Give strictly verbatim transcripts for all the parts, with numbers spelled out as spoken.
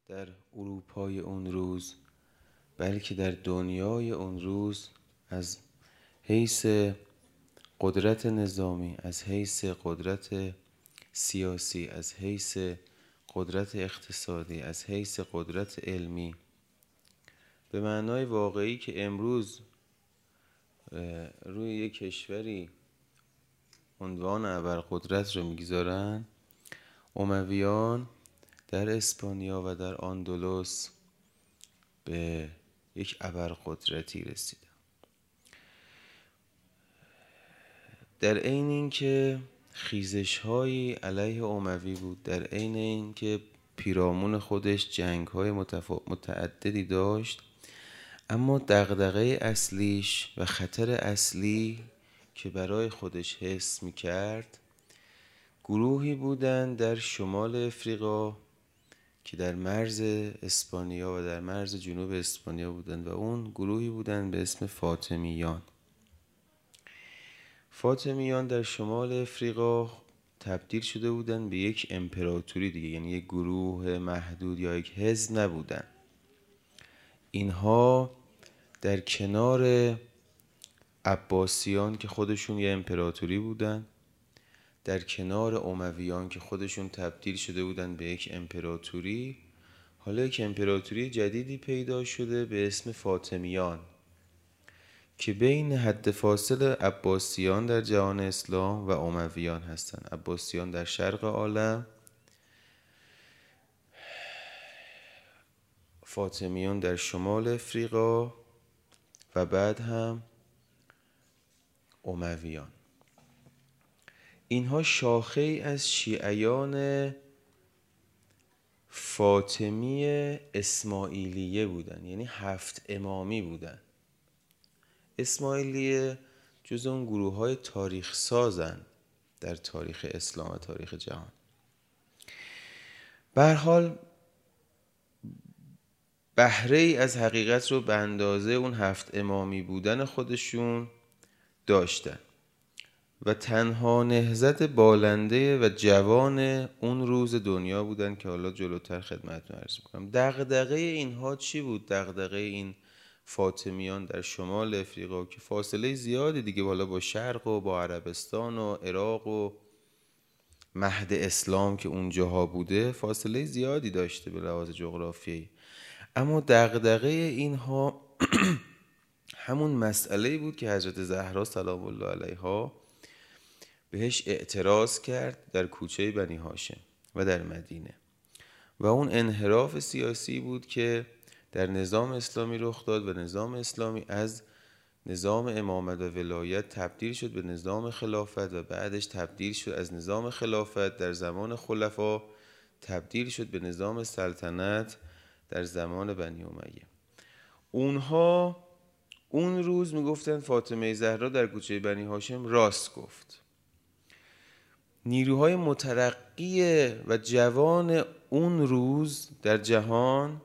در اروپای اون روز، بلکه در دنیای اون روز، از حیث قدرت نظامی، از حیث قدرت سیاسی، از حیث قدرت اقتصادی، از حیث قدرت علمی، به معنای واقعی که امروز روی یک کشوری عنوان ابرقدرت رو میگذارن، امویان در اسپانیا و در اندلس به یک ابرقدرتی رسیدن. در عین اینکه خیزش‌هایی علیه اموی بود، در عین اینکه پیرامون خودش جنگ‌های متفا... متعددی داشت، اما دغدغه اصلیش و خطر اصلی که برای خودش حس می‌کرد گروهی بودند در شمال افریقا که در مرز اسپانیا و در مرز جنوب اسپانیا بودند و اون گروهی بودند به اسم فاطمیان. فاطمیان در شمال افریقا تبدیل شده بودند به یک امپراتوری دیگه، یعنی یک گروه محدود یا یک حزب نبودن. اینها در کنار عباسیان که خودشون یه امپراتوری بودن، در کنار امویان که خودشون تبدیل شده بودن به یک امپراتوری، حالا یک امپراتوری جدیدی پیدا شده به اسم فاطمیان که بین حد فاصل عباسیان در جهان اسلام و امویان هستند. عباسیان در شرق عالم، فاطمیان در شمال افریقا و بعد هم امویان. اینها شاخه‌ای از شیعیان فاطمی اسماعیلیه بودن، یعنی هفت امامی بودن. اسماعیلیه جز اون گروه های تاریخ سازن در تاریخ اسلام و تاریخ جهان. به هر حال بهره ای از حقیقت رو به اندازه اون هفت امامی بودن خودشون داشتن و تنها نهضت بالنده و جوان اون روز دنیا بودن که حالا جلوتر خدمتتون عرض میکنم. دغدغه اینها چی بود؟ دغدغه این فاطمیان در شمال افریقا که فاصله زیادی دیگه بالا با شرق و با عربستان و عراق و مهد اسلام که اونجاها بوده فاصله زیادی داشته به لحاظ جغرافیایی، اما دغدغه اینها همون مسئله بود که حضرت زهرا سلام الله علیها بهش اعتراض کرد در کوچه بنی هاشم و در مدینه، و اون انحراف سیاسی بود که در نظام اسلامی رخ داد و نظام اسلامی از نظام امامت و ولایت تبدیل شد به نظام خلافت و بعدش تبدیل شد از نظام خلافت در زمان خلفا تبدیل شد به نظام سلطنت در زمان بنی امیه. اونها اون روز میگفتن فاطمه زهرا در کوچه بنی هاشم راست گفت. نیروهای مترقی و جوان اون روز در جهان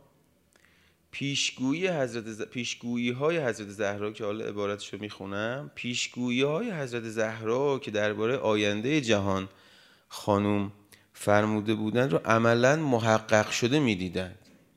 پیشگویی حضرت ز... پیشگویی های حضرت زهرا که حالا عبارتشو میخونم، پیشگویی های حضرت زهرا که درباره آینده جهان خانوم فرموده بودند رو عملاً محقق شده میدیدند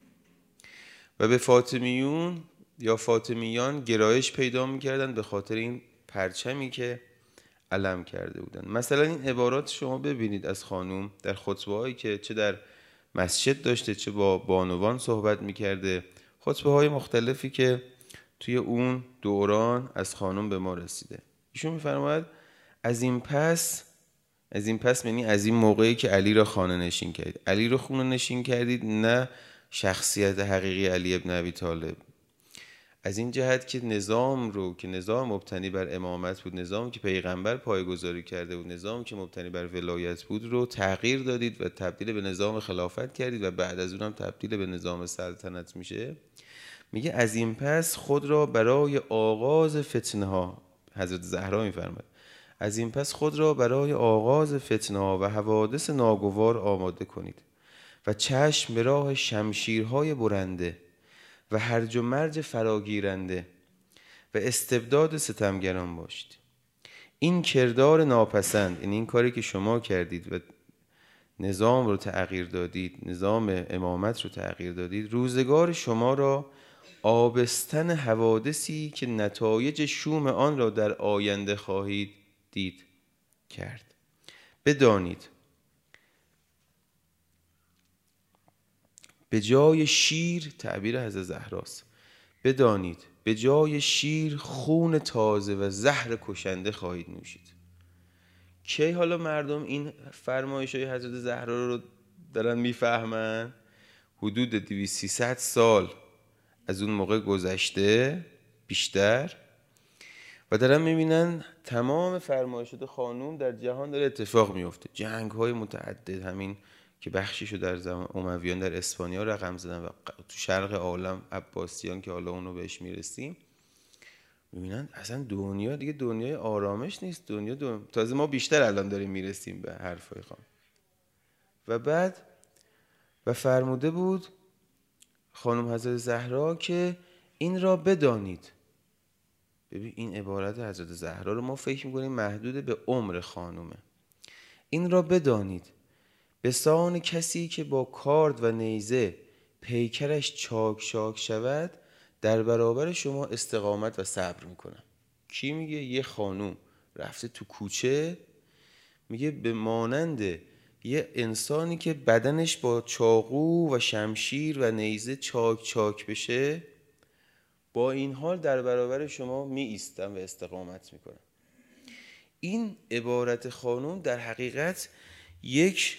و به فاطمیون یا فاطمیان گرایش پیدا میکردند به خاطر این پرچمی که علم کرده بودند. مثلا این عبارات شما ببینید از خانوم در خطبه هایی که چه در مسجد داشته چه با بانوان صحبت میکرده، خطبه های مختلفی که توی اون دوران از خانوم به ما رسیده. ایشون میفرماید از این پس از این پس یعنی از این موقعی که علی را خانه نشین کردید. علی را خونه نشین کردید، نه شخصیت حقیقی علی ابن ابی طالب، از این جهت که نظام رو که نظام مبتنی بر امامت بود، نظامی که پیغمبر پایه‌گذاری کرده بود، نظامی که مبتنی بر ولایت بود رو تغییر دادید و تبدیل به نظام خلافت کردید و بعد از اونم تبدیل به نظام سلطنت میشه. میگه از این پس خود را برای آغاز فتنه ها، حضرت زهرا میفرماید از این پس خود را برای آغاز فتنه ها و حوادث ناگوار آماده کنید و چشم به راه شمشیرهای برنده و هرج و مرج فراگیرنده و استبداد ستمگران باشید. این کردار ناپسند، این این کاری که شما کردید و نظام رو تغییر دادید، نظام امامت رو تغییر دادید، روزگار شما را آبستن حوادثی که نتایج شوم آن را در آینده خواهید دید کرد. بدانید به جای شیر، تعبیر حضرت زهراست، بدانید به جای شیر خون تازه و زهر کشنده خواهید نوشید. کی حالا مردم این فرمایش‌های حضرت زهرا رو دارن میفهمن؟ حدود دویست سیصد سال از اون موقع گذشته بیشتر و دارن میبینن تمام فرمایشات خانوم در جهان داره اتفاق میفته. جنگ‌های متعدد، همین که بخشیشو در زمان امویان در اسپانیا رقم زدن و تو شرق عالم عباسیان که حالا اونو بهش میرسیم، میبینن اصلا دنیا دیگه دنیای آرامش نیست. دنیا دنیا تازه ما بیشتر الان داریم میرسیم به حرفای خانم. و بعد و فرموده بود خانم حضرت زهرا که این را بدانید. ببین این عبارت حضرت زهرا رو ما فکر میکنیم محدود به عمر خانومه. این را بدانید به سان کسی که با کارد و نیزه پیکرش چاک چاک شود در برابر شما استقامت و صبر میکنم. کی میگه؟ یه خانوم رفته تو کوچه، میگه به مانند یه انسانی که بدنش با چاقو و شمشیر و نیزه چاک چاک بشه، با این حال در برابر شما می ایستم و استقامت میکنم. این عبارت خانوم در حقیقت یک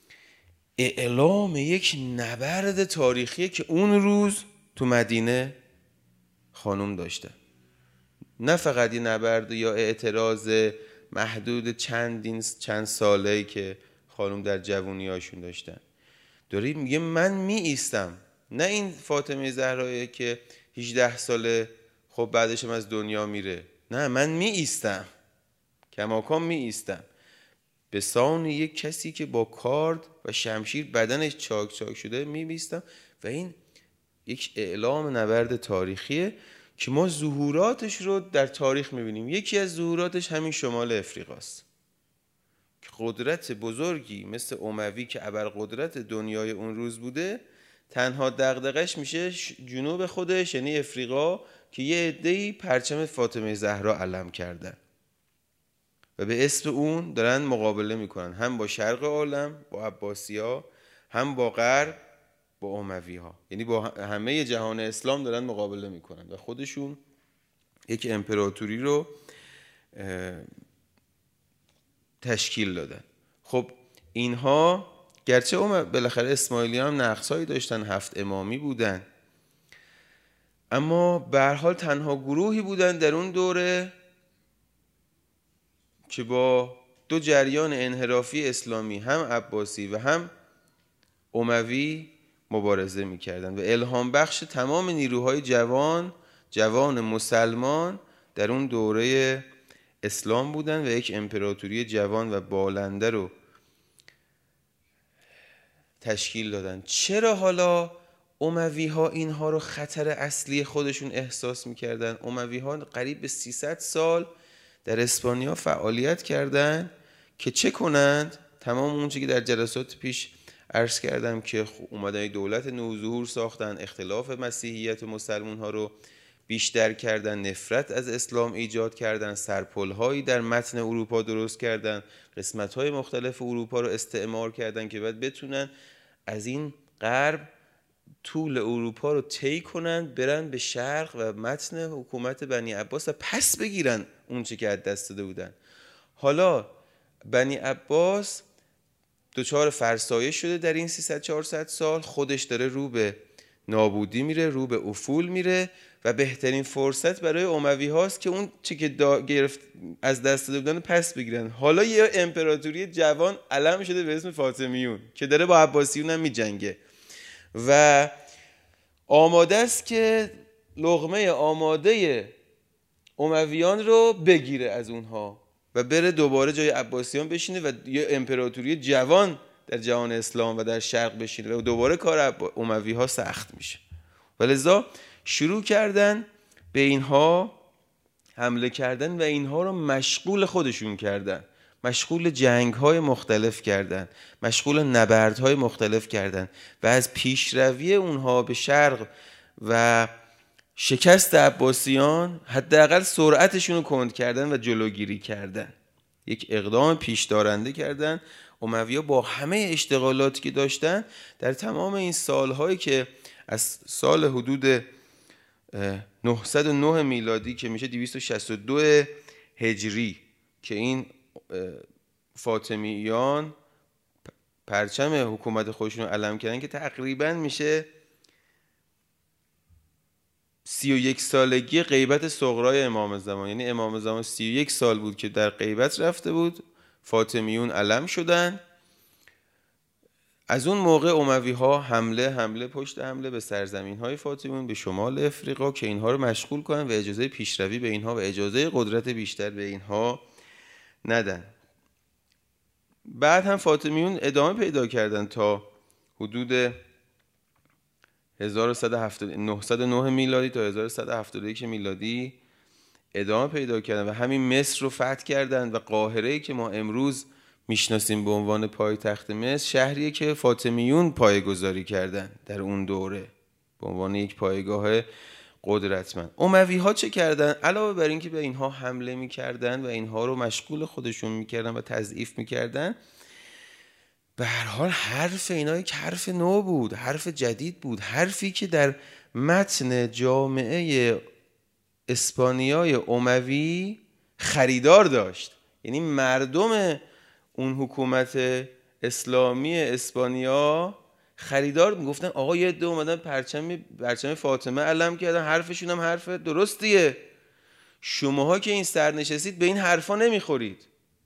اعلام یک نبرد تاریخیه که اون روز تو مدینه خانوم داشته. نه فقط یه نبرد یا اعتراض محدود چندین چند ساله‌ای که خانوم در جوونیاشون داشتن. داری میگه من می ایستم. نه این فاطمه زهرایی که هجده ساله خب بعدش هم از دنیا میره. نه، من می ایستم، کماکان می ایستم به سان یک کسی که با کارد و شمشیر بدنش چاک چاک شده می ایستم. و این یک اعلام نبرد تاریخیه که ما ظهوراتش رو در تاریخ میبینیم. یکی از ظهوراتش همین شمال افریقاست که قدرت بزرگی مثل اموی که ابرقدرت دنیای اون روز بوده، تنها دغدغش میشه جنوب خودش، یعنی افریقا، که یه عده‌ای پرچم فاطمه زهرا علم کردن و به اسم اون دارن مقابله میکنن، هم با شرق عالم با عباسی‌ها، هم با غرب با اموی‌ها، یعنی با همه جهان اسلام دارن مقابله میکنن و خودشون یک امپراتوری رو تشکیل دادن. خب اینها گرچه بالاخره اسماعیلی‌ها هم نقصایی داشتن، هفت امامی بودن، اما به هر حال تنها گروهی بودن در اون دوره که با دو جریان انحرافی اسلامی، هم عباسی و هم اموی، مبارزه می‌کردند و الهام بخش تمام نیروهای جوان جوان مسلمان در اون دوره اسلام بودن و یک امپراتوری جوان و بالنده رو تشکیل دادن. چرا حالا اموی ها اینها رو خطر اصلی خودشون احساس می‌کردن؟ اموی ها قریب به سیصد سال در اسپانیا فعالیت کردند که چه کنند؟ تمام اون چیزی که در جلسات پیش عرض کردم که اومدن دولت نوظهور ساختن، اختلاف مسیحیت و مسلمان ها رو بیشتر کردن، نفرت از اسلام ایجاد کردن، سرپل‌هایی در متن اروپا درست کردن، قسمت‌های مختلف اروپا رو استعمار کردن که بعد بتونن از این غرب طول اروپا رو طی کنن، برن به شرق و متن حکومت بنی عباس و پس بگیرن اون چه که از دست داده بودن. حالا بنی عباس دچار فرسایش شده در این سیصد چهارصد سال، خودش داره رو به نابودی میره، رو به افول میره و بهترین فرصت برای اموی هاست که اون چه که گرفت از دست داده بودن پس بگیرن. حالا یه امپراتوری جوان علم شده به اسم فاطمیون که داره با عباسیون هم میجنگه و آماده است که لقمه آماده امویان رو بگیره از اونها و بره دوباره جای عباسیان بشینه و یه امپراتوری جوان در جهان اسلام و در شرق بشینه و دوباره کار اموی ها سخت میشه. ولذا شروع کردن به اینها حمله کردن و اینها رو مشغول خودشون کردن. مشغول جنگ‌های مختلف کردن، مشغول نبردهای مختلف کردن و از پیشروی اونها به شرق و شکست عباسیان حداقل سرعتشون رو کند کردن و جلوگیری کردن. یک اقدام پیش دارنده کردن. اموی‌ها با همه اشتغالاتی که داشتن در تمام این سالهایی که از سال حدود نهصد و نه میلادی که میشه دویست و شصت و دو هجری که این فاطمیان پرچم حکومت خودشون رو علم کردن، که تقریبا میشه سی و یک سالگی غیبت صغرای امام زمان. یعنی امام زمان سی و یک سال بود که در غیبت رفته بود، فاطمیون علم شدن. از اون موقع اموی ها حمله حمله پشت حمله به سرزمین های فاطمیون به شمال افریقا که اینها رو مشغول کنن و اجازه پیشروی به اینها و اجازه قدرت بیشتر به اینها ندن. بعد هم فاطمیون ادامه پیدا کردن تا حدود نهصد و نه میلادی تا هزار و صد و هفتاد و یک میلادی ادامه پیدا کردن و همین مصر رو فتح کردن و قاهره‌ای که ما امروز میشناسیم به عنوان پایتخت مصر شهریه که فاطمیون پایه‌گذاری کردن در اون دوره به عنوان یک پایگاه قدرتمند. اموی ها چه کردن؟ علاوه بر اینکه به اینها حمله میکردن و اینها رو مشغول خودشون میکردن و تضعیف میکردن، به هر حال حرف اینا یک حرف نو بود، حرف جدید بود، حرفی که در متن جامعه اسپانیای اموی خریدار داشت. یعنی مردم اون حکومت اسلامی اسپانیا خریدار میگفتن آقا یه عده اومدن پرچم پرچم فاطمه علم کردن، حرفشون هم حرف درستیه، شماها که این سر نشستید به این حرفا نمیخورید.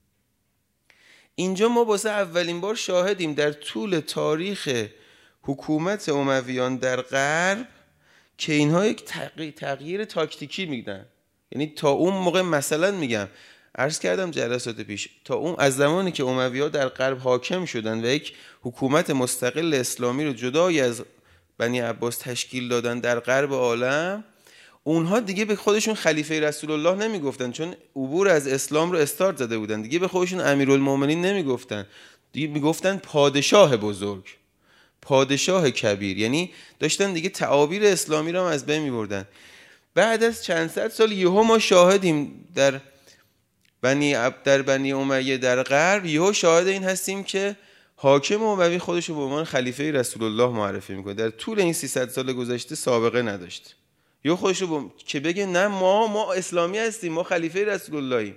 اینجا ما واسه اولین بار شاهدیم در طول تاریخ حکومت امویان در غرب که اینها یک تغییر تاکتیکی میدن. یعنی تا اون موقع مثلا میگم عرض کردم جلسات پیش، تا اون از زمانی که اموی‌ها در غرب حاکم شدن و یک حکومت مستقل اسلامی رو جدای از بنی عباس تشکیل دادن در غرب عالم، اونها دیگه به خودشون خلیفه رسول الله نمیگفتن، چون عبور از اسلام رو استارت زده بودن. دیگه به خودشون امیرالمومنین نمیگفتن، دیگه میگفتن پادشاه بزرگ، پادشاه کبیر. یعنی داشتن دیگه تعابیر اسلامی رو هم از بین میبردن. بعد از چند صد سال یهو ما شاهدیم در بنی عبد در بنی امیه در غرب، یهو شاهد این هستیم که حاکم اموی خودش رو به عنوان خلیفه رسول الله معرفی میکنه. در طول این سیصد سال گذشته سابقه نداشت. یهو خودش رو بم... که بگه نه ما ما اسلامی هستیم، ما خلیفه رسول اللهیم.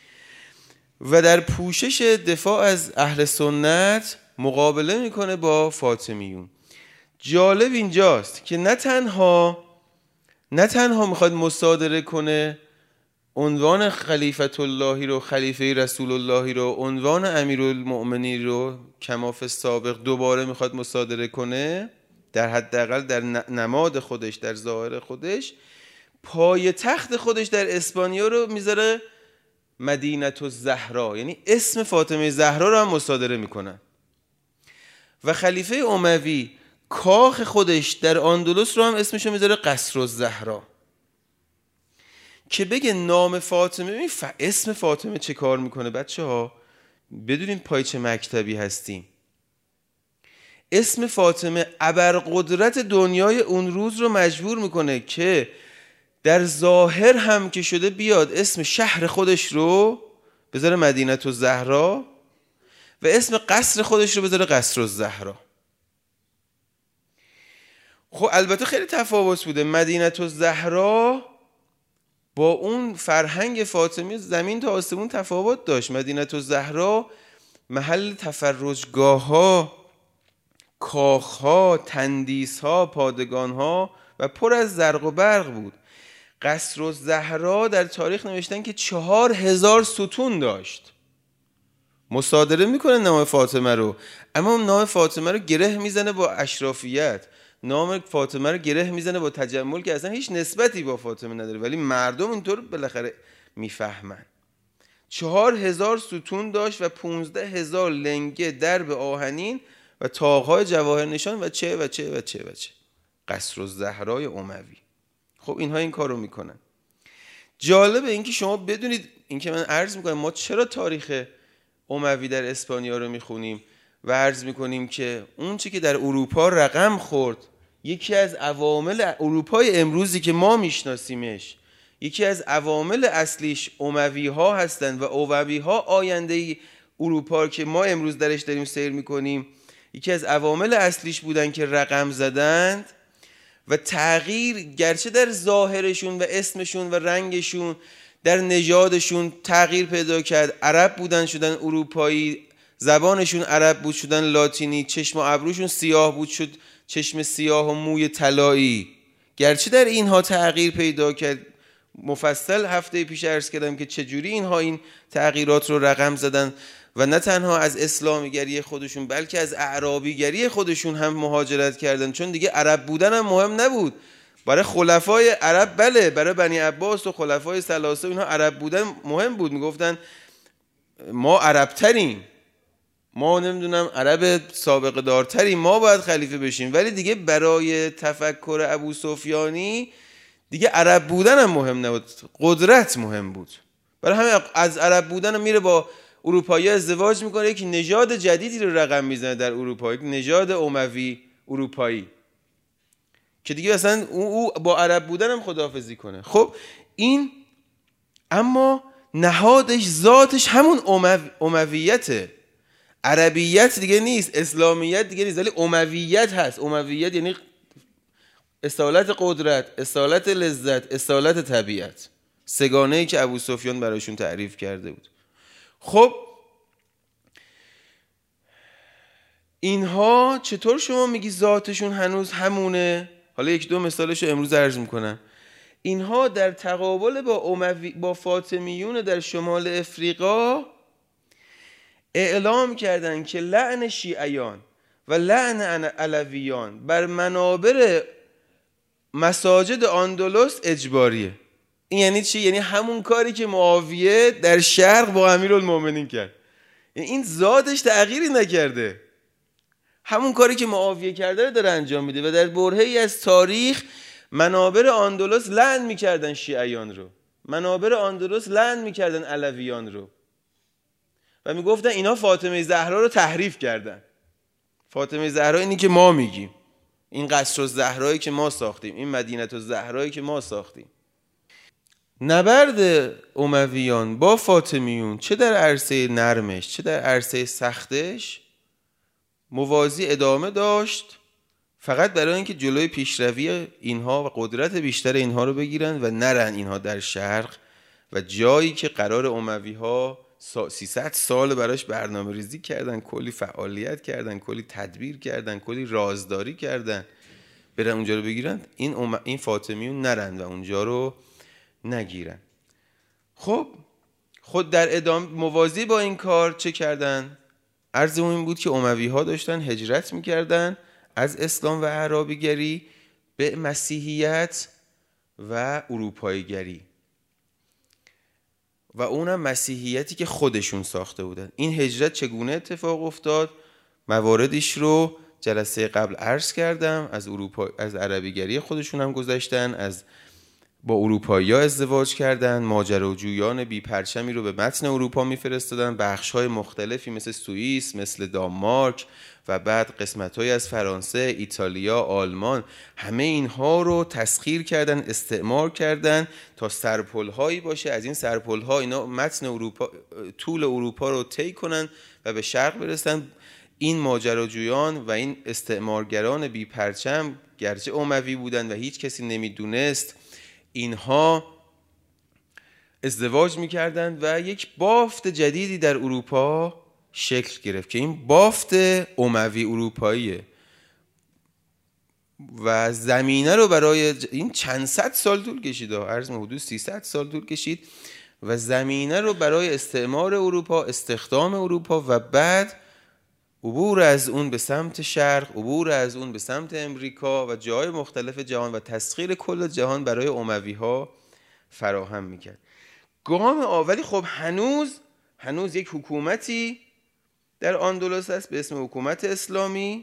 و در پوشش دفاع از اهل سنت مقابله میکنه با فاطمیون. جالب اینجاست که نه تنها نه تنها میخواد مصادره کنه عنوان خلیفت اللهی رو، خلیفه رسول اللهی رو، عنوان امیرالمؤمنین رو کماف السابق دوباره میخواد مصادره کنه، در حداقل در نماد خودش، در ظاهر خودش، پای تخت خودش در اسپانیا رو میذاره مدینه الزهرا، یعنی اسم فاطمه زهرا رو هم مصادره میکنن. و خلیفه اموی کاخ خودش در اندلس رو هم اسمشو میذاره قصر الزهرا، که بگه نام فاطمه. ف... اسم فاطمه چه کار میکنه بچه ها؟ بدونین پای چه مکتبی هستیم. اسم فاطمه ابرقدرت دنیای اون روز رو مجبور میکنه که در ظاهر هم که شده بیاد اسم شهر خودش رو بذاره مدینه الزهرا و اسم قصر خودش رو بذاره قصر الزهرا. خب البته خیلی تفاوت بوده. مدینه الزهرا با اون فرهنگ فاطمی زمین تا آسمون تفاوت داشت. مدینه الزهرا محل تفرجگاه ها، کاخ ها، تندیس ها، پادگان ها و پر از زرق و برق بود. قصر الزهرا در تاریخ نوشتن که چهار هزار ستون داشت. مصادره میکنه نام فاطمه رو، اما نام فاطمه رو گره میزنه با اشرافیت، نام فاطمه رو گره میزنه با تجمل که اصلا هیچ نسبتی با فاطمه نداره، ولی مردم اینطور بالاخره میفهمن. چهار هزار ستون داشت و پونزده هزار لنگه درب آهنین و طاقهای جواهر نشان و چه و چه و چه و چه. قصر الزهرای اموی. خب اینها این کار رو میکنن. جالبه اینکه شما بدونید، اینکه من عرض میکنم ما چرا تاریخ اموی در اسپانیا رو میخونیم و عرض میکنیم که اون چی که در اروپا رقم خورد، یکی از عوامل اروپای امروزی که ما میشناسیمش، یکی از عوامل اصلیش اموی ها هستند و اموی ها آینده اروپا که ما امروز درش داریم سیر میکنیم، یکی از عوامل اصلیش بودن که رقم زدند و تغییر گرچه در ظاهرشون و اسمشون و رنگشون، در نژادشون تغییر پیدا کرد. عرب بودن شدن اروپایی، زبانشون عرب بود شدن لاتینی، چشم و ابروشون سیاه بود شد چشم سیاه و موی طلایی. گرچه در اینها تغییر پیدا کرد، مفصل هفته پیش عرض کردم که چجوری اینها این تغییرات رو رقم زدن و نه تنها از اسلامیگری خودشون بلکه از اعرابیگری خودشون هم مهاجرت کردن، چون دیگه عرب بودن هم مهم نبود. برای خلفای عرب بله، برای بنی عباس و خلفای ثلاثه اینها عرب بودن مهم بود، میگفتن ما عرب تریم، ما نمیدونم عرب سابقه دارتریم، ما باید خلیفه بشیم. ولی دیگه برای تفکر ابو سفیانی دیگه عرب بودن هم مهم نبود، قدرت مهم بود. برای همین از عرب بودن میره با اروپایی ازدواج میکنه، یک نژاد جدیدی رو رقم میزنه در اروپا، یک نژاد اموی اروپایی که دیگه اصلا او, او با عرب بودن هم خداحافظی کنه. خب این اما نهادش ذاتش همون امو... امویته، عربیت دیگه نیست، اسلامیت دیگه نیست، ولی امویت هست. امویت یعنی اصالت قدرت، اصالت لذت، اصالت طبیعت، سگانه‌ای که ابو سفیان براشون تعریف کرده بود. خب اینها چطور شما میگی ذاتشون هنوز همونه؟ حالا یک دو مثالش رو امروز عرض میکنم. اینها در تقابل با اموی با فاطمیون در شمال افریقا اعلام کردن که لعن شیعیان و لعن علویان بر منابر مساجد اندلس اجباریه. این یعنی چی؟ یعنی همون کاری که معاویه در شرق با امیرالمومنین کرد، یعنی این ذاتش تغییری نکرده، همون کاری که معاویه کرده رو داره انجام میده. و در برهه‌ای از تاریخ منابر اندلس لعن میکردن شیعیان رو، منابر اندلس لعن میکردن علویان رو و میگفتن اینا فاطمه زهرا رو تحریف کردن. فاطمه زهرا اینی که ما میگیم، این قصر الزهرایی که ما ساختیم، این مدینه الزهرایی که ما ساختیم. نبرد امویان با فاطمیون چه در عرصه نرمش چه در عرصه سختش موازی ادامه داشت، فقط برای اینکه جلوی پیشروی اینها و قدرت بیشتر اینها رو بگیرن و نرن اینها در شرق و جایی که قرار اموی ها سیصد سال براش برنامه ریزی کردن، کلی فعالیت کردن، کلی تدبیر کردن، کلی رازداری کردن، برن اونجا رو بگیرن، این ام... این فاطمیون نرن و اونجا رو نگیرن. خب خود در ادامه موازی با این کار چه کردن؟ عرض این بود که اموی ها داشتن هجرت میکردن از اسلام و اعرابیگری به مسیحیت و اروپاییگری و اونم مسیحیتی که خودشون ساخته بودن. این هجرت چگونه اتفاق افتاد؟ مواردش رو جلسه قبل عرض کردم. از اروپا از عربیگری خودشون هم گذشتن، از با اروپایی‌ها ازدواج کردن، ماجراجویان بی پرچمی رو به متن اروپا میفرستادن، بخش‌های مختلفی مثل سوئیس، مثل دانمارک و بعد قسمت‌های از فرانسه، ایتالیا، آلمان، همه اینها رو تسخیر کردن، استعمار کردن تا سرپل‌هایی باشه. از این سرپل‌ها اینا متن اروپا، طول اروپا رو طی کنن و به شرق برسن. این ماجراجویان و این استعمارگران بی پرچم گرچه اموی بودن و هیچ کسی نمیدونست، اینها ازدواج میکردند و یک بافت جدیدی در اروپا شکل گرفت که این بافت اموی اروپاییه و زمینه رو برای این چند صد سال طول کشید، عرض حدود سیصد سال طول کشید و زمینه رو برای استعمار اروپا، استخدام اروپا و بعد عبور از اون به سمت شرق، عبور از اون به سمت امریکا و جای مختلف جهان و تسخیر کل جهان برای اموی ها فراهم میکرد. گام آولی خب هنوز هنوز یک حکومتی در اندلس هست به اسم حکومت اسلامی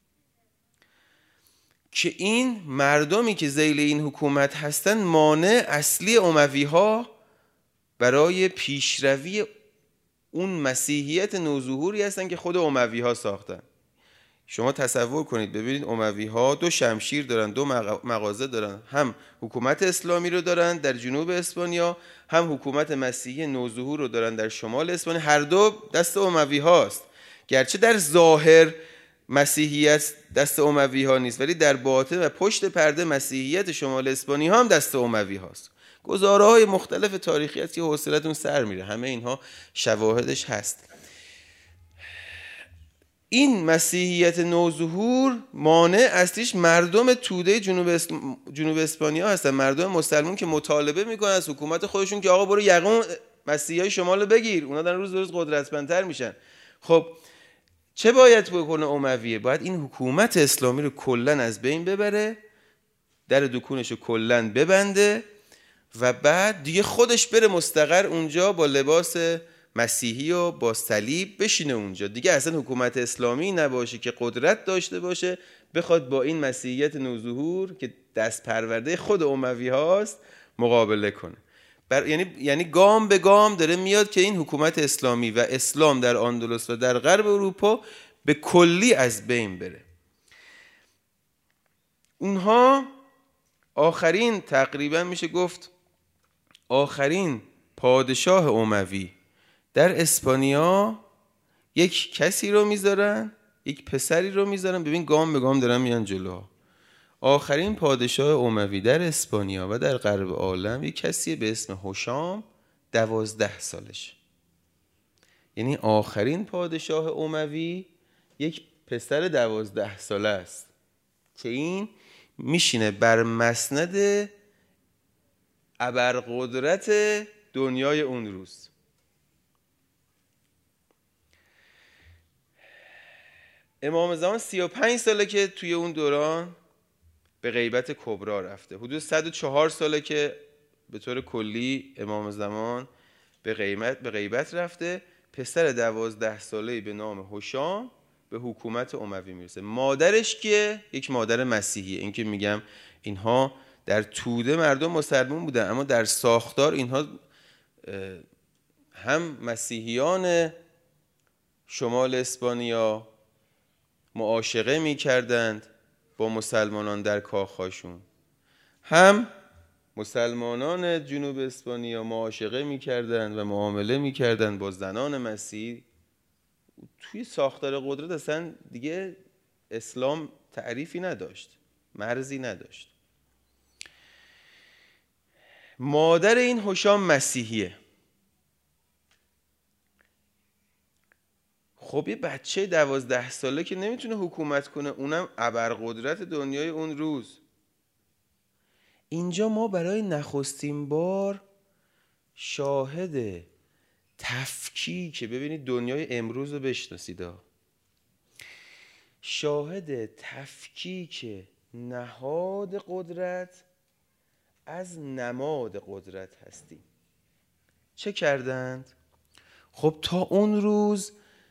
که این مردمی که ذیل این حکومت هستن مانع اصلی اموی ها برای پیشروی اون مسیحیت نوظهوری هستن که خود اموی ها ساختن. شما تصور کنید ببینید اموی ها دو شمشیر دارن، دو مغازه دارن، هم حکومت اسلامی رو دارن در جنوب اسپانیا، هم حکومت مسیحی نوظهور رو دارن در شمال اسپانیا. هر دو دست اموی هاست، گرچه در ظاهر مسیحیت دست اموی ها نیست، ولی در باطن و پشت پرده مسیحیت شمال اسپانیا هم دست اموی هاست. گزاره های مختلف تاریخی هست که حوصلتون سر میره، همه اینها شواهدش هست. این مسیحیت نوظهور مانع اصلیش مردم توده جنوب اس... جنوب اسپانیا هستن، مردم مسلمون که مطالبه میکنن از حکومت خودشون که آقا برو یقون مسیحیای شمال رو بگیر، اونا دارن روز به روز قدرتمندتر میشن. خب چه باید بکنه امویه؟ باید این حکومت اسلامی رو کلن از بین ببره، در دکونش رو کلن ببنده و بعد دیگه خودش بره مستقر اونجا با لباس مسیحی و با صلیب بشینه اونجا، دیگه اصلا حکومت اسلامی نباشه که قدرت داشته باشه بخواد با این مسیحیت نوظهور که دست پرورده خود اموی هاست مقابله کنه. بر... یعنی یعنی گام به گام داره میاد که این حکومت اسلامی و اسلام در اندلس و در غرب اروپا به کلی از بین بره. اونها آخرین، تقریبا میشه گفت آخرین پادشاه اموی در اسپانیا یک کسی رو میذارن، یک پسری رو میذارن. ببین گام به گام دارن میان جلو. آخرین پادشاه اموی در اسپانیا و در غرب عالم یک کسی به اسم هشام، دوازده سالش. یعنی آخرین پادشاه اموی یک پسر دوازده ساله است که این میشینه بر مسند ابرقدرت دنیای اون روز. امام زمان سی و پنج ساله که توی اون دوران به غیبت کبرا رفته. حدود صد و چهار ساله که به طور کلی امام زمان به غیبت به غیبت رفته. پسر دوازده ساله‌ای به نام هشام به حکومت اموی میرسه. مادرش که یک مادر مسیحیه. این که میگم اینها در توده مردم مسلمان بودن، اما در ساختار اینها هم مسیحیان شمال اسپانیا معاشقه میکردند با مسلمانان در کاخاشون، هم مسلمانان جنوب اسپانیا معاشقه میکردند و معامله میکردند با زنان مسیحی. توی ساختار قدرت اصلا دیگه اسلام تعریفی نداشت، مرزی نداشت. مادر این هشام مسیحیه. خب یه بچه دوازده ساله که نمیتونه حکومت کنه، اونم ابرقدرت دنیای اون روز. اینجا ما برای نخستین بار شاهد تفکیک، ببینید دنیای امروز رو بشناسید، شاهد تفکیک نهاد قدرت از نماد قدرت هستیم. چه کردند؟ خب تا اون روز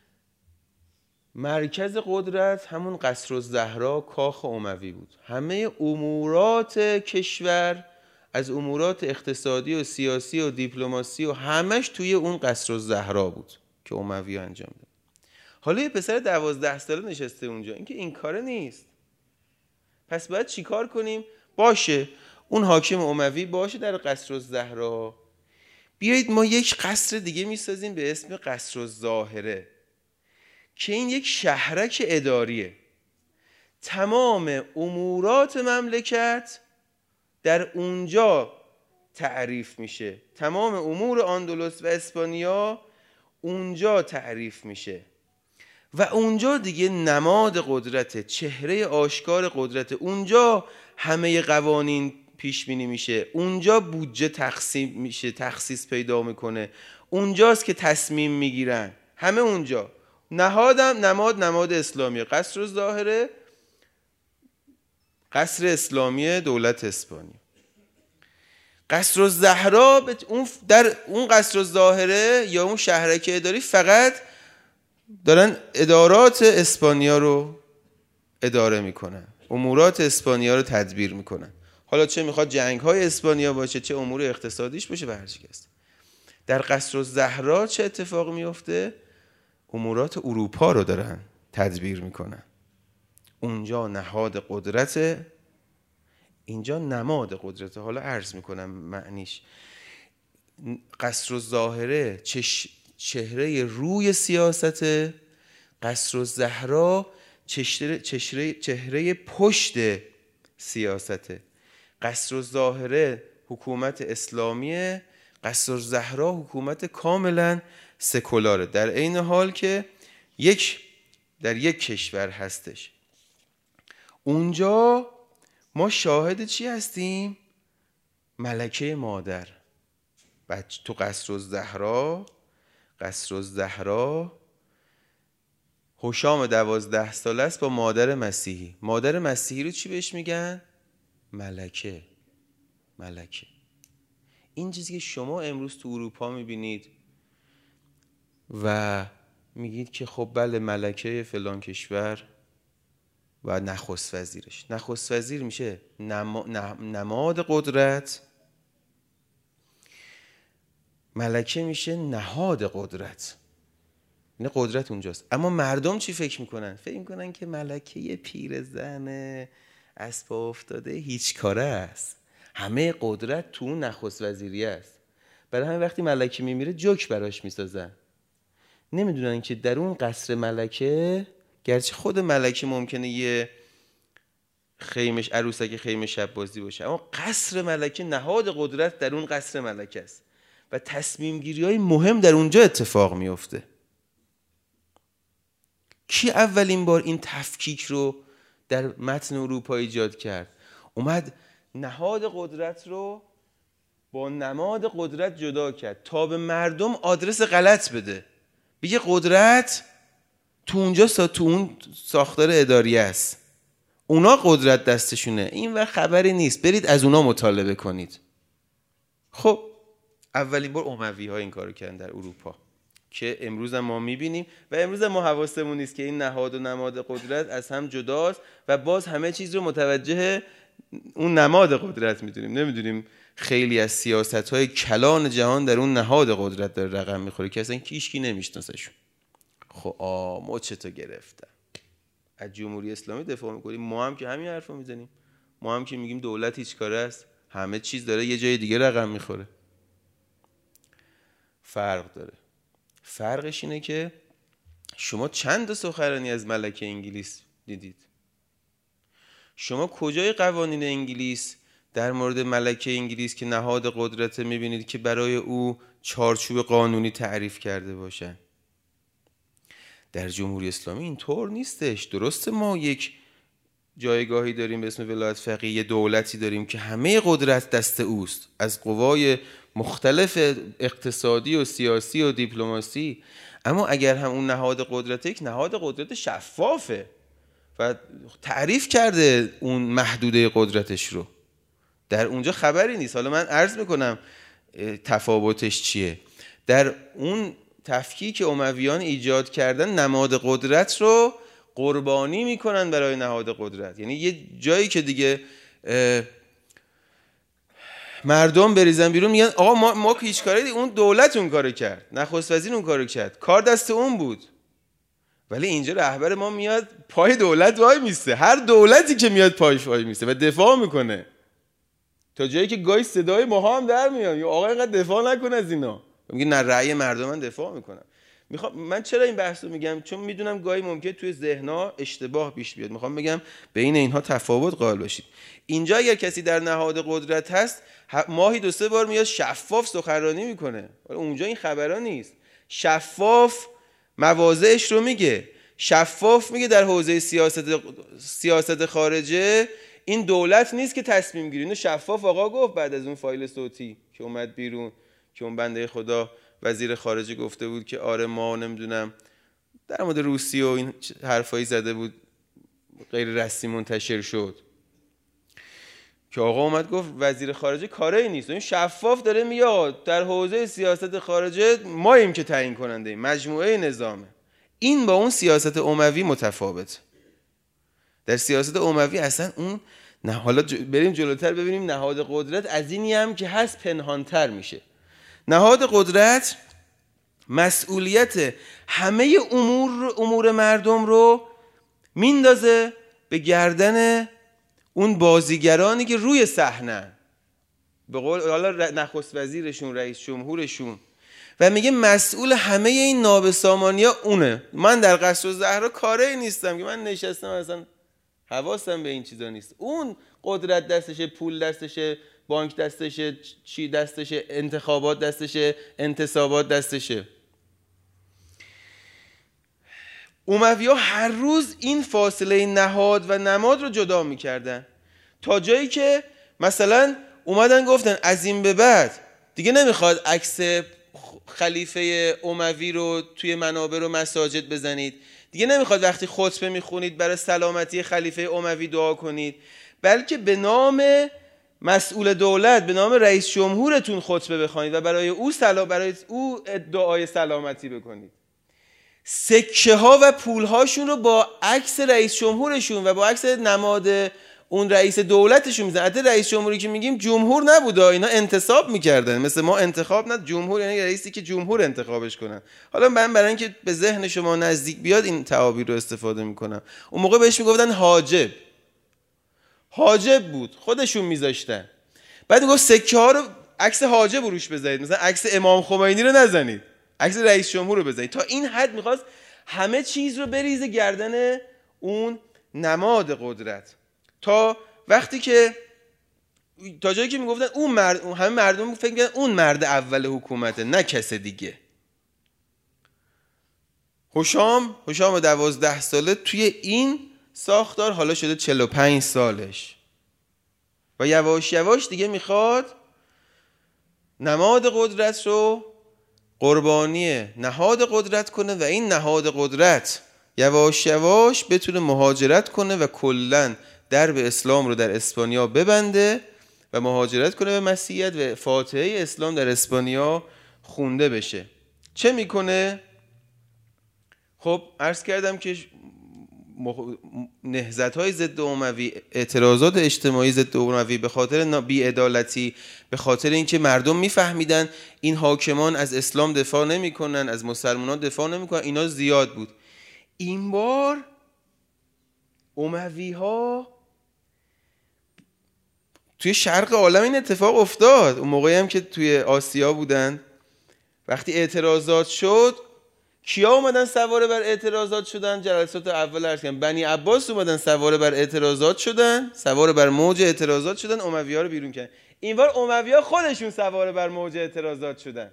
مرکز قدرت همون قصر الزهرا کاخ اموی بود. همه امورات کشور، از امورات اقتصادی و سیاسی و دیپلماسی و همش توی اون قصر الزهرا بود که اموی انجام داد. حالا یه پسر دوازده ساله نشسته اونجا، این که این کاره نیست. پس باید چی کار کنیم؟ باشه اون حاکم اموی باشه در قصر الزهرا، بیایید ما یک قصر دیگه میسازیم به اسم قصر الظاهره که این یک شهرک اداریه. تمام امورات مملکت در اونجا تعریف میشه، تمام امور اندلس و اسپانیا اونجا تعریف میشه و اونجا دیگه نماد قدرت، چهره آشکار قدرت، اونجا همه قوانین پیش بینی میشه، اونجا بودجه تقسیم میشه، تخصیص پیدا میکنه، اونجاست که تصمیم میگیرن، همه اونجا. نهادم نماد نماد اسلامی، قصر الظاهره قصر اسلامی دولت اسپانیا. قصر الزهرا اون در اون قصر الظاهره یا اون شهرک اداری فقط دارن ادارات اسپانیا رو اداره میکنن، امورات اسپانیا رو تدبیر میکنن. حالا چه میخواد جنگ های اسپانیا باشه، چه امور اقتصادیش باشه و هر چی که است. در قصرالزهرا چه اتفاقی میفته؟ امورات اروپا رو دارن تدبیر میکنن. اونجا نهاد قدرت، اینجا نماد قدرت. حالا عرض میکنم معنیش. قصرالظاهره چش... چهره روی سیاسته، قصرالزهرا چهره... چهره... چهره پشت سیاسته. قصرالظاهره حکومت اسلامیه، قصرالزهرا حکومت کاملا سکولاره، در عین حال که یک در یک کشور هستش. اونجا ما شاهد چی هستیم؟ ملکه مادر. بچه تو قصرالزهرا قصرالزهرا هشام دوازده ساله است با مادر مسیحی. مادر مسیحی رو چی بهش میگن؟ ملکه. ملکه. این چیزی که شما امروز تو اروپا میبینید و میگید که خب بله ملکه فلان کشور و نخست وزیرش. نخست وزیر میشه نما... نماد قدرت، ملکه میشه نهاد قدرت. نه قدرت اونجاست. اما مردم چی فکر میکنن؟ فکر میکنن که ملکه یه پیرزن از پا افتاده هیچ کاره است، همه قدرت تو اون نخست وزیری است. برای همین وقتی ملکه میمیره جوک براش میسازن. نمیدونن که در اون قصر ملکه، گرچه خود ملکه ممکنه یه خیمش عروسک خیمه شب بازی باشه، اما قصر ملکه نهاد قدرت در اون قصر ملکه است و تصمیم گیری های مهم در اونجا اتفاق میفته. کی اولین بار این تفکیک رو در متن اروپا ایجاد کرد؟ اومد نهاد قدرت رو با نماد قدرت جدا کرد تا به مردم آدرس غلط بده. بگه قدرت تو اونجا سا تو اون ساختار اداری است، اونا قدرت دستشونه، این وقت خبری نیست، برید از اونا مطالبه کنید. خب اولین بار اموی ها این کارو کردن در اروپا که امروز هم ما میبینیم و امروز هم ما حواسمون نیست که این نهاد و نماد قدرت از هم جداست و باز همه چیز رو متوجه اون نماد قدرت میدونیم. نمیدونیم خیلی از سیاست‌های کلان جهان در اون نهاد قدرت داره رقم میخوره که اصلا هیچکی نمیشناسشون. خب آ مچتو گرفتن. از جمهوری اسلامی دفاع میکنیم، ما هم که همین حرفو میزنیم. ما هم که میگیم دولت هیچ کاره است، همه چیز داره یه جای دیگه رقم میخوره. فرق داره. فرقش اینه که شما چند سخنرانی از ملکه انگلیس دیدید؟ شما کجای قوانین انگلیس در مورد ملکه انگلیس که نهاد قدرت میبینید که برای او چارچوب قانونی تعریف کرده باشن؟ در جمهوری اسلامی اینطور نیستش. درسته ما یک جایگاهی داریم به اسم ولایت فقیه، یه دولتی داریم که همه قدرت دست اوست، از قوای مختلف اقتصادی و سیاسی و دیپلماسی، اما اگر هم اون نهاد قدرت یک نهاد قدرت شفافه و تعریف کرده اون محدوده قدرتش رو، در اونجا خبری نیست. حالا من عرض میکنم تفاوتش چیه. در اون تفکیک امویان ایجاد کردن نماد قدرت رو قربانی میکنن برای نهاد قدرت، یعنی یه جایی که دیگه مردم بریزن بیرون میگن آقا ما ما هیچ کاری دی، اون دولت اون کارو کرد، نخست وزیر اون کارو کرد، کار دست اون بود. ولی اینجا رهبر ما میاد پای دولت وای میسته، هر دولتی که میاد پایش وای میسته و دفاع میکنه، تا جایی که گاهی صدای ما هم در میاد یا آقا اینقدر دفاع نکن از اینا. میگه نه رأی مردم من دفاع میکنم. میخوام من چرا این بحثو میگم؟ چون میدونم گاهی ممکنه توی ذهن‌ها اشتباه پیش بیاد. میخوام بگم بین اینها تفاوت قائل باشید. اینجا اگر کسی در نهاد قدرت هست ماهی دو سه بار میاد شفاف سخنرانی میکنه، اونجا این خبرا نیست. شفاف مواضعش رو میگه، شفاف میگه در حوزه سیاست سیاست خارجه این دولت نیست که تصمیم گیری. اینو شفاف آقا گفت بعد از اون فایل صوتی که اومد بیرون که اون بنده خدا وزیر خارجه گفته بود که آره ما نمیدونم در مورد روسیه و این حرفایی زده بود، غیر رسمی منتشر شد که آقا اومد گفت وزیر خارجه کاری نیست. این شفاف داره میاد در حوزه سیاست خارجه ماییم که تعیین کننده مجموعه نظامه. این با اون سیاست اموی متفاوت. در سیاست اموی اصلا اون نه، حالا بریم جلوتر ببینیم نهاد قدرت از اینی هم که هست پنهانتر میشه. نهاد قدرت مسئولیت همه امور امور مردم رو میندازه به گردن اون بازیگرانی که روی صحنه، به قول حالا نخست وزیرشون، رئیس جمهورشون، و میگه مسئول همه این نابسامانی‌ها اونه. من در قصر الزهرا کاری نیستم که من نشستم اصلا حواسم به این چیزا نیست. اون قدرت دستشه، پول دستشه، بانک دستشه، چی دستشه، انتخابات دستشه، انتصابات دستشه. اموی‌ها هر روز این فاصله نهاد و نماد رو جدا میکردن تا جایی که مثلا اومدن گفتن از این به بعد دیگه نمیخواد عکس خلیفه اموی رو توی منابر و مساجد بزنید، دیگه نمیخواد وقتی خطبه میخونید برای سلامتی خلیفه اموی دعا کنید، بلکه به نام مسئول دولت، به نام رئیس جمهورتون خطبه بخونید و برای او سلام برای او دعای سلامتی بکنید. سکه ها و پول هاشون رو با عکس رئیس جمهورشون و با عکس نماد اون رئیس دولتشون میزنن. البته رئیس جمهوری که میگیم جمهور نبوده، اینا انتصاب میکردن، مثل ما انتخاب نه، جمهور یعنی رئیسی که جمهور انتخابش کنن. حالا من برای اینکه به ذهن شما نزدیک بیاد این تعابیر رو استفاده میکنم. اون موقع بهش میگفتن حاجب. حاجب بود، خودشون میذاشتن. بعد میگفت سکه ها رو عکس حاجب روش بزنید، مثلا عکس امام خمینی رو نزنید، عکس رئیس جمهور رو بزنید. تا این حد میخواست همه چیز رو بریزه گردن اون نماد قدرت، تا وقتی که تا جایی که میگفتن اون مرد، همه مردم فکر می‌کردن اون مرد اول حکومته، نه کس دیگه. هشام هشام دوازده ساله توی این ساختار حالا شده چهل و پنج سالش و یواش یواش دیگه میخواد نماد قدرت رو قربانی نهاد قدرت کنه و این نهاد قدرت یواش یواش بتونه مهاجرت کنه و کلاً درب اسلام رو در اسپانیا ببنده و مهاجرت کنه به مسیحیت و فاتحه اسلام در اسپانیا خونده بشه. چه میکنه؟ خب عرض کردم که نهضت‌های ضد اموی، اعتراضات اجتماعی ضد اموی به خاطر بی‌عدالتی، به خاطر اینکه مردم میفهمیدن این حاکمان از اسلام دفاع نمی‌کنن، از مسلمانان دفاع نمی‌کنن، اینا زیاد بود. این بار اموی‌ها توی شرق عالم این اتفاق افتاد. اون موقعی هم که توی آسیا بودن، وقتی اعتراضات شد، کیا اومدن سواره بر اعتراضات شدن؟ جلسات اول عرض کردم بنی عباس اومدن سواره بر اعتراضات شدن، سواره بر موج اعتراضات شدن، اموی‌ها رو بیرون کردن. این بار اموی‌ها خودشون سواره بر موج اعتراضات شدن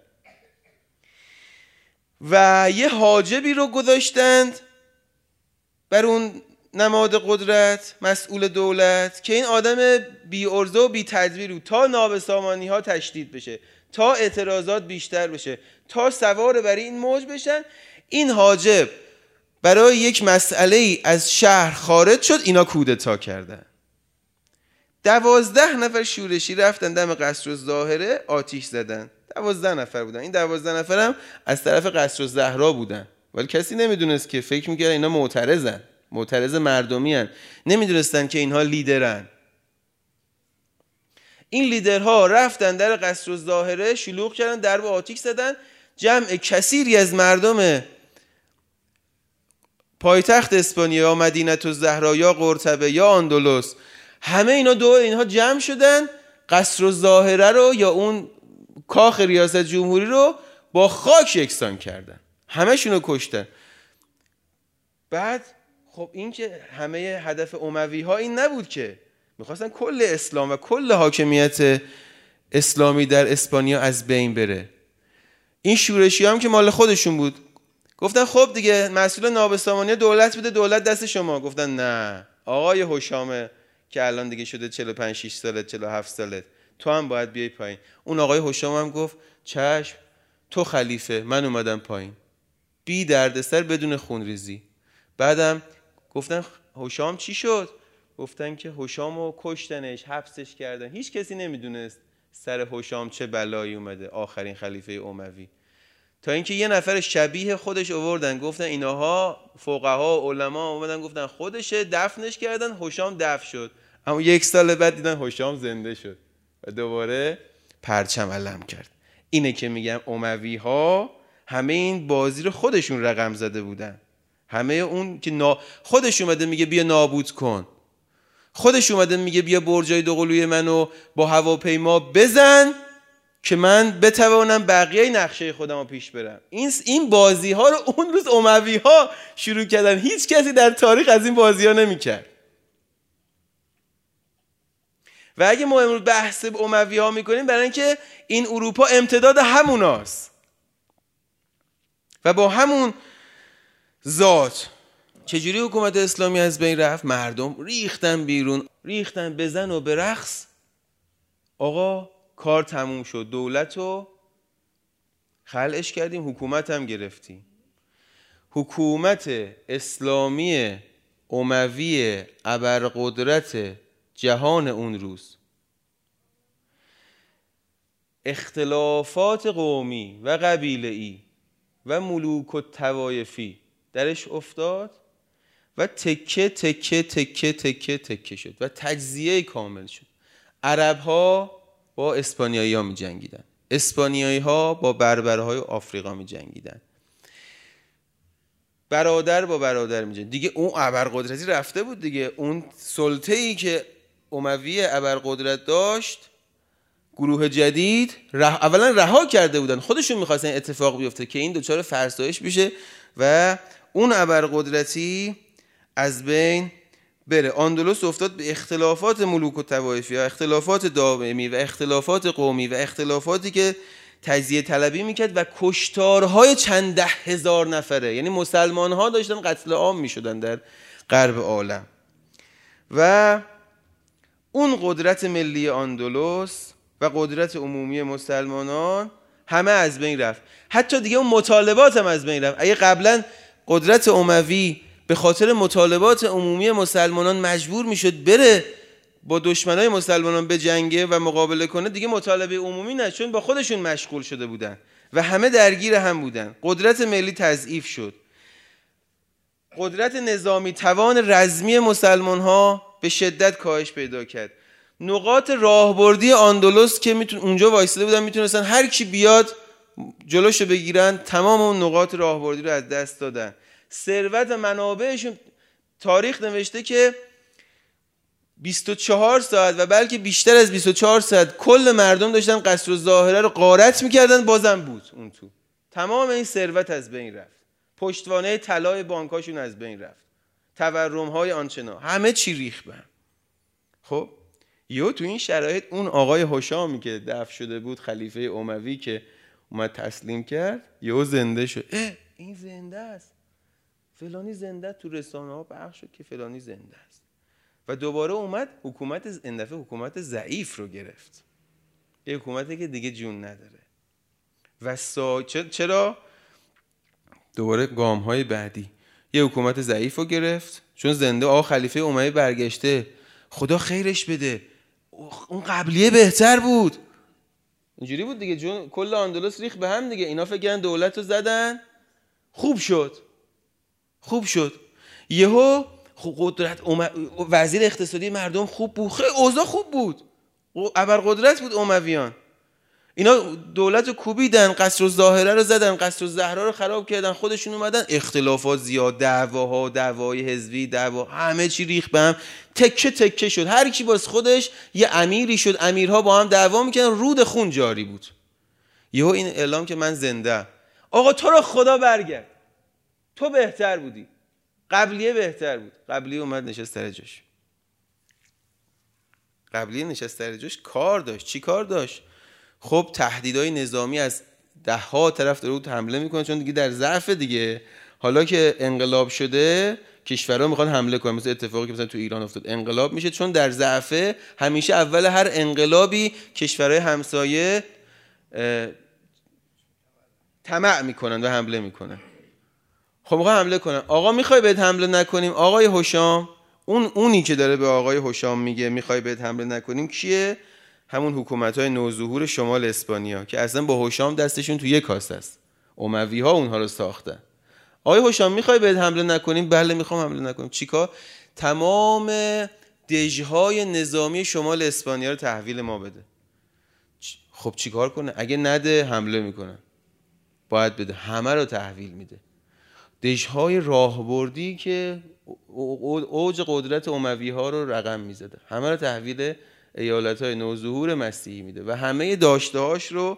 و یه حاجبی رو گذاشتند بر اون نماد قدرت، مسئول دولت، که این آدم بی ارزه و بی تدبیر بود تا نابسامانی ها تشدید بشه، تا اعتراضات بیشتر بشه، تا سوار بر این موج بشن. این حاجب برای یک مسئله ای از شهر خارج شد، اینا کودتا کردن. دوازده نفر شورشی رفتن دم قصر الظاهره آتیش زدن. دوازده نفر بودن. این دوازده نفر هم از طرف قصر الزهرا بودن، ولی کسی نمیدونست که، فکر میکرد اینا معترضن، معترض مردمی هن. نمیدونستن که اینها لیدرن. این لیدرها رفتن در قصر الظاهره، شلوغ کردن، درب آتیش زدن. جمع کثیری از مردم پایتخت اسپانیا، مدینه الزهرا یا قرطبه یا اندلس، همه اینا دور اینها جمع شدن، قصر الظاهره رو یا اون کاخ ریاست جمهوری رو با خاک یکسان کردن، همه شونو کشتن. بعد خب این که همه هدف اموی ها این نبود که میخواستن کل اسلام و کل حاکمیت اسلامی در اسپانیا از بین بره. این شورشی هم که مال خودشون بود، گفتن خب دیگه مسئول نابسامانی دولت بوده، دولت دست شما. گفتن نه آقای هشام که الان دیگه شده چهل و پنج شش سالت، چهل و هفت سالت، تو هم باید بیای پایین. اون آقای هشام هم گفت چشم، تو خلیفه، من اومدم پایین، بی دردسر، بدون خونریزی. بعدم گفتن هشام چی شد؟ گفتن که هشامو کشتنش، حبسش کردن. هیچ کسی نمیدونست سر هشام چه بلایی اومده، آخرین خلیفه اموی. تا اینکه یه نفر شبیه خودش آوردن، گفتن اینها فقها و علما اومدن گفتن خودشه، دفنش کردن، هشام دفن شد. اما یک سال بعد دیدن هشام زنده شد و دوباره پرچم علم کرد. اینه که میگم اموی ها همه این بازی رو خودشون رقم زده بودن. همه اون که نا... خودش اومده میگه بیا نابود کن، خودش اومده میگه بیا برجای دوقلوی منو با هواپیما بزن که من بتوانم بقیه نقشه خودم رو پیش برم. این این بازی ها رو اون روز اموی ها شروع کردن. هیچ کسی در تاریخ از این بازی ها نمیکرد. و اگه ما امروز بحث اموی ها میکنیم برای اینکه این اروپا امتداد هموناست و با همون ذات چجوری حکومت اسلامی از بین رفت؟ مردم ریختن بیرون، ریختن بزن و برقص. آقا کار تموم شد، دولت رو خلعش کردیم، حکومت هم گرفتیم. حکومت اسلامی اموی ابرقدرت جهان اون روز اختلافات قومی و قبیله‌ای و ملوک و طوایفی درش افتاد و تکه تکه تکه تکه تکه شد و تجزیه کامل شد. عرب ها با اسپانیایی ها می جنگیدن، اسپانیایی ها با بربرهای آفریقا می جنگیدن، برادر با برادر می جنگیدن. دیگه اون ابرقدرتی رفته بود دیگه. اون سلطه ای که اموی ابرقدرت داشت، گروه جدید ره... اولا رها کرده بودن، خودشون می‌خواستن اتفاق بیفته که این دوچار فرسایش بشه و اون ابرقدرتی از بین بره. اندلس افتاد به اختلافات ملوک و طوایفی ها، اختلافات دائمی و اختلافات قومی و اختلافاتی که تجزیه طلبی میکرد و کشتارهای چند ده هزار نفره. یعنی مسلمان ها داشتن قتل عام میشدن در غرب عالم و اون قدرت ملی اندلس و قدرت عمومی مسلمانان همه از بین رفت. حتی دیگه اون مطالبات هم از بین رفت. اگه قبلا قدرت اموی به خاطر مطالبات عمومی مسلمانان مجبور میشد بره با دشمنای مسلمانان به جنگه و مقابله کنه، دیگه مطالبه عمومی نه، چون با خودشون مشغول شده بودن و همه درگیر هم بودن. قدرت ملی تضعیف شد. قدرت نظامی، توان رزمی مسلمان ها به شدت کاهش پیدا کرد. نقاط راهبردی اندلس که میتون اونجا وایساده بودن، میتونستن هر کی بیاد جلوشو بگیرن، تمام اون نقاط راهبردی رو از دست دادن. ثروت و منابعشون، تاریخ نوشته که بیست و چهار ساعت و بلکه بیشتر از بیست و چهار ساعت کل مردم داشتن قصر الظاهره رو غارت میکردن، بازم بود اون تو. تمام این ثروت از بین رفت. پشتوانه طلای بانکاشون از بین رفت. تورم‌های آنچنان، همه چی ریخت به هم. خب یهو تو این شرایط اون آقای هشامی که دفن شده بود، خلیفه اموی که اومد تسلیم کرد، یهو زنده شد. اه این زنده است، فلانی زنده، تو رسانه ها پخش شد که فلانی زنده است. و دوباره اومد حکومت این دفعه حکومت ضعیف رو گرفت، یه حکومتی که دیگه جون نداره. و سا... چرا دوباره گام های بعدی یه حکومت ضعیف رو گرفت، چون زنده آقا خلیفه اموی برگشته، خدا خیرش بده، اون قبلیه بهتر بود. اینجوری بود دیگه، جون کل اندلس ریخت به هم دیگه. اینا فکر کردن دولت رو زدن، خوب شد خوب شد یهو قدرت وزیر اقتصادی مردم خوب بود، خیلی اوضاع خوب بود، ابرقدرت بود امویان. اینا دولت رو کوبیدن، قصر الظاهره رو زدن، قصر الزهرا رو خراب کردن، خودشون اومدن. اختلافات زیاد، دعواها، دعوای حزبی، دعوا، همه چی ریخت به هم، تکه تکه شد. هر کی باز خودش یه امیری شد، امیرها با هم دعوا میکردن، رود خون جاری بود. یهو این اعلام که من زنده، آقا تو رو خدا برگرد، تو بهتر بودی، قبلیه بهتر بود. قبلیه اومد نشست سر جاش. قبلیه نشست سر جاش، کار داشت. چی کار داشت؟ خب تهدیدهای نظامی از ده ها طرف داره بود حمله میکنه، چون دیگه در ضعف دیگه. حالا که انقلاب شده کشورها میخوان حمله کنن، مثل اتفاقی که مثلا تو ایران افتاد، انقلاب میشه، چون در ضعف همیشه اول هر انقلابی کشورهای همسایه طمع میکنن و حمله میکنن. خب میخوان حمله کنن. آقا میخوای بهت حمله نکنیم؟ آقای هشام، اون اونی که داره به آقای هشام میگه میخوای بهت حمله نکنیم کیه؟ همون حکومت‌های نوظهور شمال اسپانیا که اصلا با هشام دستشون تو یک کاسه است. اموی‌ها اونها رو ساختن. آقای هشام میخوای بهت حمله نکنیم؟ بله میخوام حمله نکنیم. چیکار؟ تمام دژهای نظامی شمال اسپانیا رو تحویل ما بده. خب چیکار کنه؟ اگه نده حمله میکنن، باید بده، همه رو تحویل میده. دژهای راهبردی که اوج قدرت اموی ها رو رقم میزده، همه رو تحویل ایالت های نوظهور مسیحی میده و همه داشته هاش رو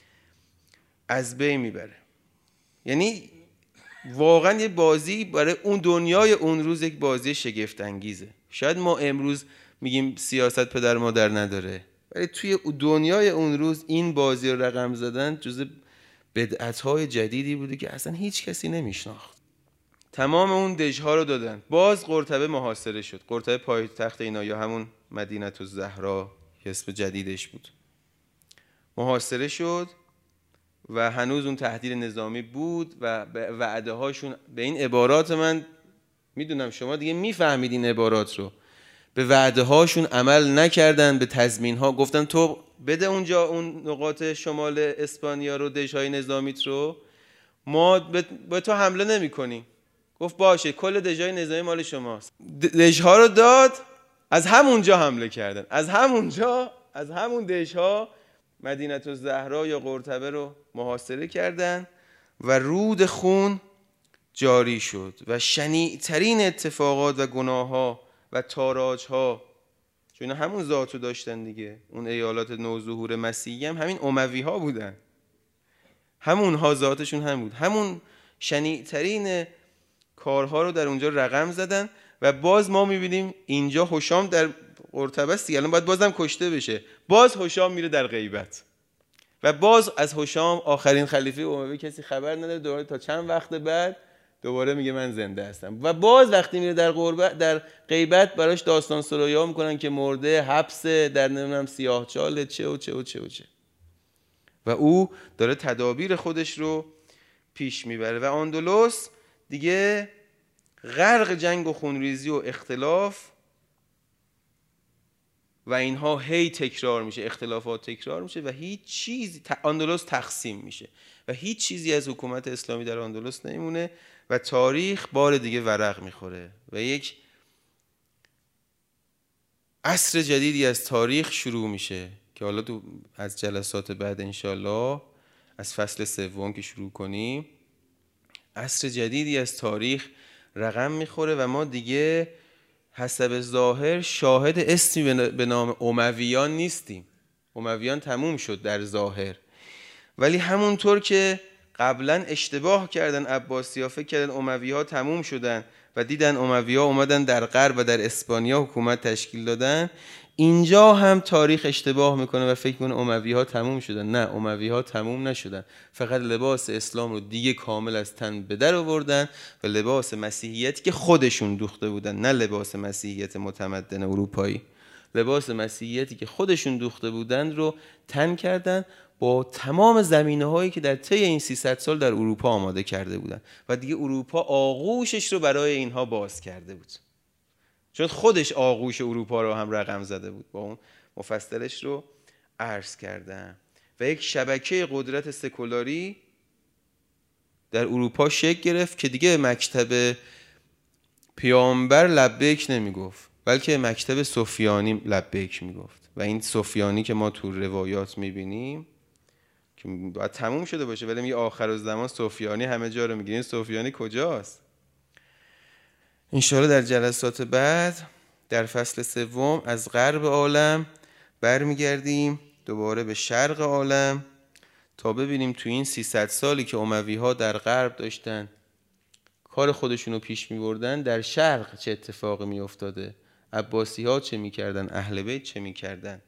از بین میبره. یعنی واقعا یه بازی برای اون دنیای اون روز یک بازی شگفت انگیزه. شاید ما امروز میگیم سیاست پدر مادر نداره، ولی توی دنیای اون روز این بازی رو رقم زدن جزء بدعت‌های جدیدی بوده که اصلا هیچ کسی نمیشناخت. تمام اون دژها رو دادن. باز قرطبه محاصره شد. قرطبه پایتخت اینا یا همون مدینه الزهرا اسم جدیدش بود، محاصره شد و هنوز اون تهدید نظامی بود و وعده هاشون به این عبارات، من میدونم شما دیگه میفهمید این عبارات رو، به وعده هاشون عمل نکردن، به تضمین ها گفتن تو بده اونجا اون نقاط شمال اسپانیا رو، دژهای نظامیت رو، ما به تو حمله نمی کنیم. گفت باشه، کل دژهای نظامی مال شماست. دژها رو داد، از همونجا حمله کردن، از همونجا از همون دژها مدینه الزهرا یا قرطبه رو محاصره کردن و رود خون جاری شد و شنیع‌ترین اتفاقات و گناه‌ها و تاراج‌ها، چون همون ذاتو داشتن دیگه، اون ایالات نوظهور مسیحی هم همین اموی ها بودن، همون ها ذاتشون هم بود، همون شنیع‌ترین کارها رو در اونجا رقم زدن. و باز ما میبینیم اینجا هشام در قرطبه است، الان باید بازم کشته بشه، باز هشام میره در غیبت و باز از هشام آخرین خلیفه اموی کسی خبر نداره، دوباره تا چند وقت بعد دوباره میگه من زنده هستم و باز وقتی میره در غربت در غیبت براش داستان سرایا میکنن که مرده، حبس، در نمیدونم سیاهچاله، چه و چه و چه و چه و او داره تدابیر خودش رو پیش میبره و اندلس دیگه غرق جنگ و خونریزی و اختلاف و اینها هی تکرار میشه، اختلافات تکرار میشه و هیچ چیزی، اندلس تقسیم میشه و هیچ چیزی از حکومت اسلامی در اندلس نمیمونه و تاریخ بار دیگه ورق میخوره و یک عصر جدیدی از تاریخ شروع میشه که حالا تو از جلسات بعد انشالله از فصل سوم که شروع کنیم عصر جدیدی از تاریخ رقم میخوره و ما دیگه حسب ظاهر شاهد اسمی به نام امویان نیستیم. امویان تموم شد در ظاهر، ولی همونطور که قبلا اشتباه کردن عباسی‌ها، فکر کردن اموی‌ها تموم شدن و دیدن اموی‌ها اومدن در غرب و در اسپانیا حکومت تشکیل دادن، اینجا هم تاریخ اشتباه میکنه و فکر کنه اموی‌ها تموم شدن. نه، اموی‌ها تموم نشدن، فقط لباس اسلام رو دیگه کامل از تن به در آوردن و لباس مسیحیتی که خودشون دوخته بودن، نه لباس مسیحیت متمدن اروپایی، لباس مسیحیتی که خودشون دوخته بودن رو تن کردن با تمام زمینه‌هایی که در طی این سیصد سال در اروپا آماده کرده بودن و دیگه اروپا آغوشش رو برای اینها باز کرده بود، چون خودش آغوش اروپا رو هم رقم زده بود. با اون مفصلش رو عرض کردم و یک شبکه قدرت سکولاری در اروپا شکل گرفت که دیگه مکتب پیامبر لبیک نمیگفت، بلکه مکتب سفیانی لبیک میگفت و این سفیانی که ما تو روایات میبینیم که باید تموم شده باشه، ولی میگه آخرالزمان سفیانی همه جا رو میگه. این سفیانی کجاست؟ انشاءالله در جلسات بعد در فصل سوم از غرب عالم برمیگردیم دوباره به شرق عالم تا ببینیم تو این سیصد سالی که اموی ها در غرب داشتن کار خودشونو پیش میبردن، در شرق چه اتفاقی میافتاده، عباسی ها چه میکردن، اهل بیت چه میکردن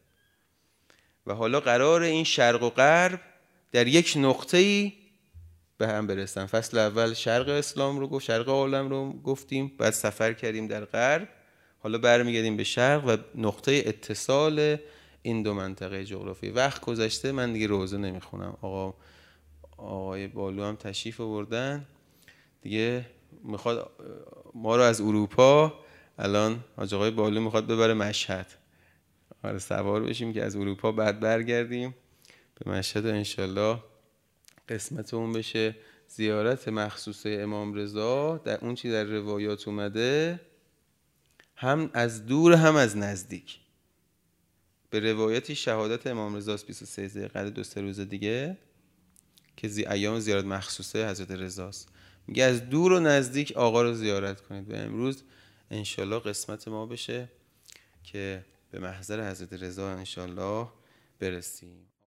و حالا قرار این شرق و غرب در یک نقطه‌ای به هم برسن. فصل اول شرق اسلام رو گفت، شرق عالم رو گفتیم، بعد سفر کردیم در غرب، حالا برمیگردیم به شرق و نقطه اتصال این دو منطقه جغرافی. وقت گذشته، من دیگه روزه نمیخونم، آقا آقای بالو هم تشریف آوردن دیگه، میخواد ما رو از اروپا، الان حاج آقای بالو میخواد ببره مشهد، آره سوار بشیم که از اروپا بعد برگردیم به مشهد و انشالله قسمتمون بشه زیارت مخصوصه امام رضا در اون چی در روایات اومده، هم از دور هم از نزدیک. به روایتی شهادت امام رضا بیست و سه ذوالقعده دو سه روز دیگه که زی ایام زیارت مخصوصه حضرت رضاست. میگه از دور و نزدیک آقا رو زیارت کنید و امروز انشالله قسمت ما بشه که به محضر حضرت رضا انشالله برسیم.